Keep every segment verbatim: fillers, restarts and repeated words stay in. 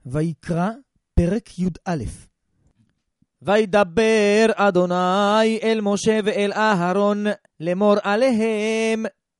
ויקרא פרק י"א. וידבר אדוני אל משה ואל אהרון לאמור עליהם,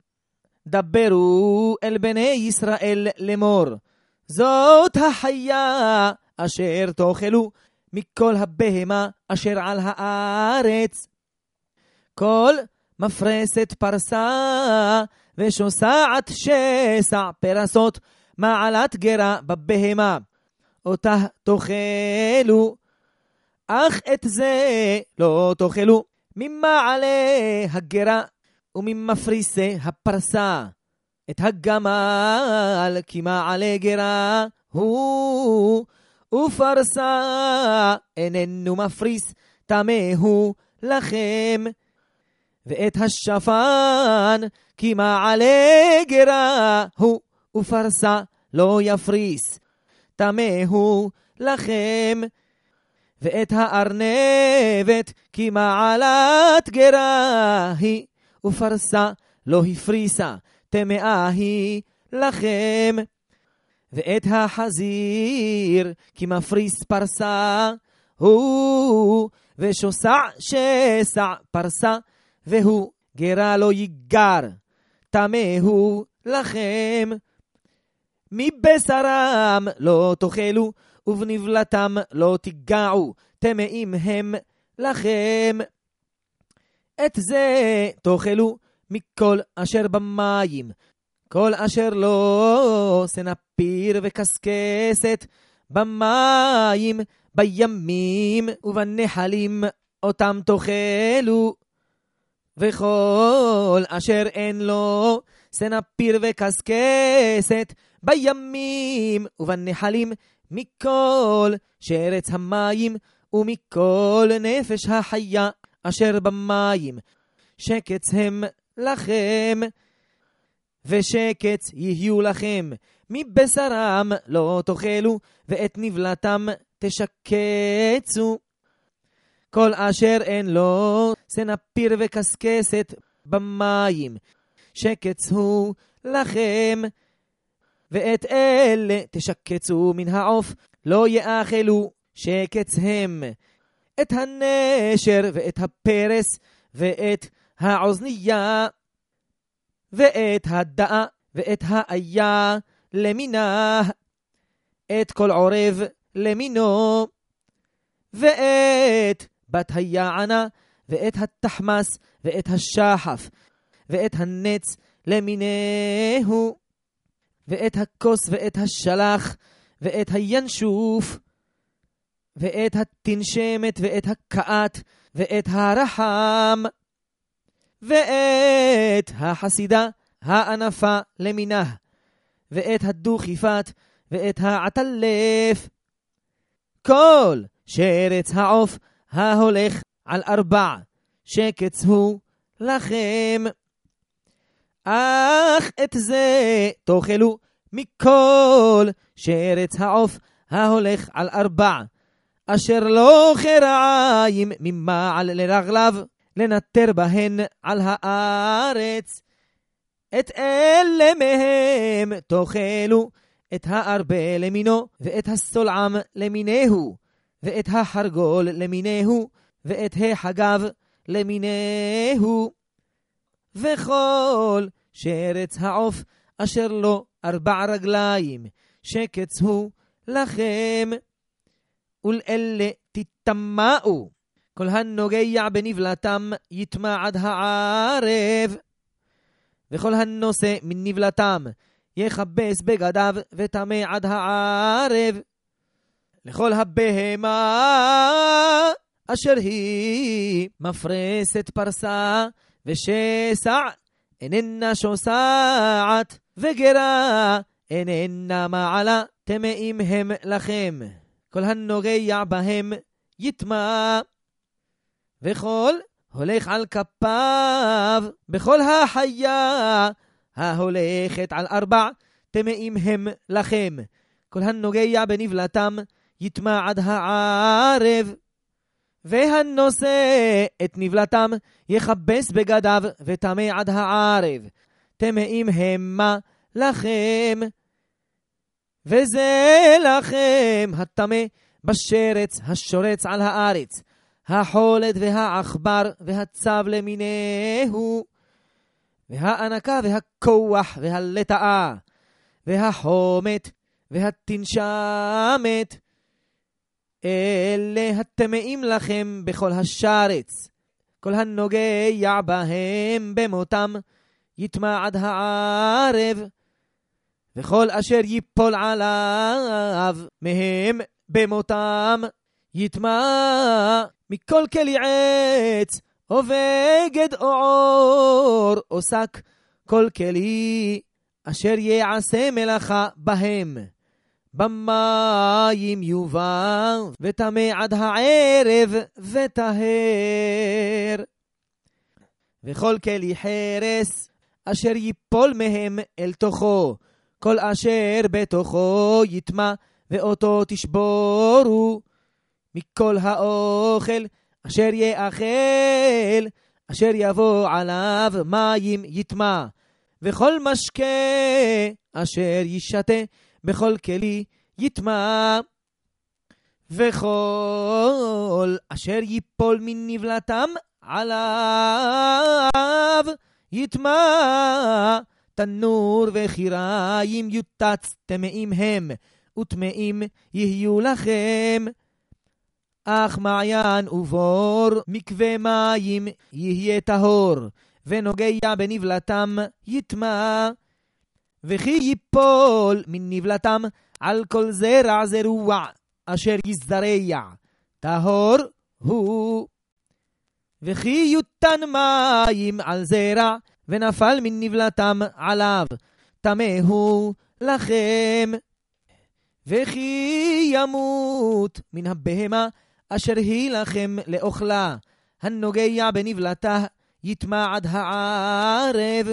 דברו אל בני ישראל לאמור, זאת החיה אשר תאכלו מכל הבהמה אשר על הארץ, כל מפרסת פרסה ושוסעת שסע פרסות מעלת גרה בבהמה, אותה תאכלו, אך את זה לא תאכלו ממעלה הגרה וממפריסי הפרסה. את הגמל כי מעלה גרה הוא, ופרסה איננו מפריס, טמא הוא לכם. ואת השפן כי מעלה גרה הוא, ופרסה לא יפריס, טמא הוא לכם. ואת הארנבת כי מעלת גרה היא, ופרסה לא הפריסה, טמאה היא לכם. ואת החזיר כי מפריס פרסה הוא, ושוסע שסע פרסה, והוא גרה לא יגר, טמא הוא לכם. מבשרם לא תאכלו, ובנבלתם לא תיגעו, טמאים הם לכם. את זה תאכלו מכל אשר במים, כל אשר לא סנפיר וקסקסת במים, בימים ובנחלים אותם תאכלו. וכל אשר אין לו סנפיר וקסקסת בימים ובנחלים, מכל שרץ המים ומכל נפש החיה אשר במים, שקץ הם לכם ושקץ יהיו לכם. מבשרם לא תאכלו, ואת נבלתם תשקצו. כל אשר אין לו סנפיר וקסקסת במים, שקץ הוא לכם. ואת אלה תשקצו מן העוף, לא יאכלו, שקץ הם. את הנשר ואת הפרס ואת העוזנייה ואת הדאה ואת האיה למינה, את כל עורב למינו, ואת בת היענה ואת התחמס ואת השחף ואת הנץ למינהו, ואת הכוס ואת השלח ואת הינשוף ואת התנשמת ואת הקעת ואת הרחם, ואת החסידה הענפה למינה, ואת הדוכיפת ואת העטלף. כל שרץ העוף ההולך על ארבע, שקץ הוא לכם. אך את זה תאכלו מכל שרץ העוף ההולך על ארבע, אשר לא חרעיים ממעל לרגליו, לנטר בהן על הארץ. את אלה מהם תאכלו, את הארבה למינו, ואת הסולעם למינהו, ואת החרגול למינהו, ואת החגב למינהו. וכל שרץ העוף אשר לו ארבע רגליים, שקץ הוא לכם. ולאלה תטמאו, כל הנוגע בנבלתם יטמע עד הערב, וכל הנושא מן נבלתם יכבס בגדיו וטמא עד הערב. לכל הבהמה אשר היא מפרסת פרסה ושסע איננה שוסעת, וגרה איננה מעלה, טמאים הם לכם. כל הנוגע בהם יטמע. וכל הולך על כפיו, בכל החיה ההולכת על ארבע, טמאים הם לכם. כל הנוגע בנבלתם יטמע עד הערב. והנושא את נבלתם יכבס בגדיו וטמא עד הערב, טמאים המה לכם. וזה לכם הטמא בשרץ השורץ על הארץ, החולת והעכבר והצב למיניהו, והענקה והכוח והלטאה, והחומת והתנשמת, אלה הטמאים לכם בכל השרץ. כל הנוגע בהם במותם יטמע עד הערב, וכל אשר ייפול עליו מהם במותם יטמע, מכל כלי עץ או בגד או עור או שק, כל כלי אשר יעשה מלאכה בהם במים יובא, וטמא עד הערב וטהר. וכל כלי חרס אשר ייפול מהם אל תוכו, כל אשר בתוכו יטמע, ואותו תשבורו. מכל האוכל אשר יאכל, אשר יבוא עליו מים יטמע, וכל משקה אשר ישתה בכל כלי יטמע, וכל אשר ייפול מנבלתם עליו יטמע. תנור וחיריים יוטץ, טמאים הם וטמאים יהיו לכם. אך מעיין ובור מקווה מים יהיה טהור, ונוגע בנבלתם יטמע. וכי ייפול מנבלתם על כל זרע זרוע אשר יזרע, טהור הוא. וכי יותן מים על זרע ונפל מנבלתם עליו, טמא הוא לכם. וכי ימות מן הבהמה אשר היא לכם לאוכלה, הנוגע בנבלתה יטמע עד הערב.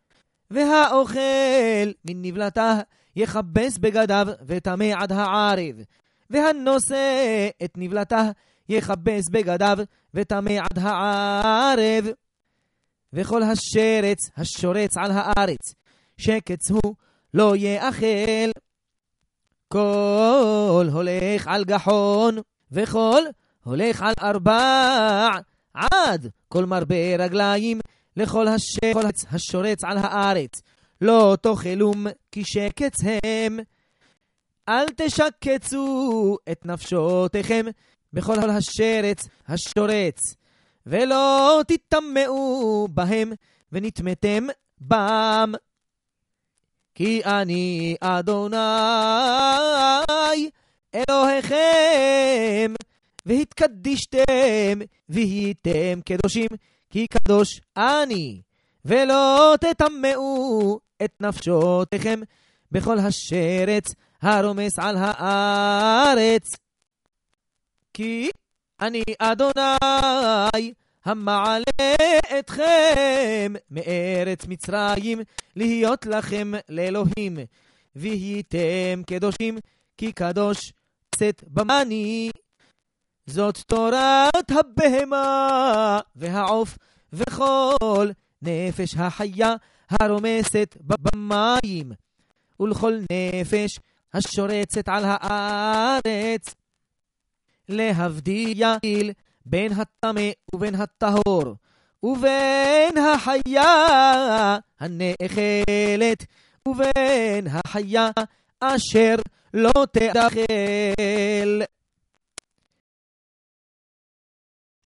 והאוכל מן נבלתה יכבס בגדיו וטמא עד הערב, והנושא את נבלתה יכבס בגדיו וטמא עד הערב. וכל השרץ השורץ על הארץ שקץ הוא לא יאכל. כל הולך על גחון, וכל הולך על ארבע, עד כל מרבה רגליים לכל השרץ השורץ על הארץ לא תאכלום, כי שקץ הם. אל תשקצו את נפשותיכם בכל השרץ השורץ, ולא תטמאו בהם ונטמאתם בם. כי אני אדוני אלוהיכם, והתקדישתם והייתם קדושים, כי קדוש אני. ולא תטמאו את נפשותיכם בכל השרץ הרומס על הארץ. כי אני אדוני המעלה אתכם מארץ מצרים להיות לכם לאלוהים, והייתם קדושים, כי קדוש צאת במני. זאת תורת הבהמה והעוף וכל נפש החיה הרומסת במים, ולכל נפש השורצת על הארץ, להבדיל בין הטמא ובין הטהור, ובין החיה הנאכלת ובין החיה אשר לא תאכל.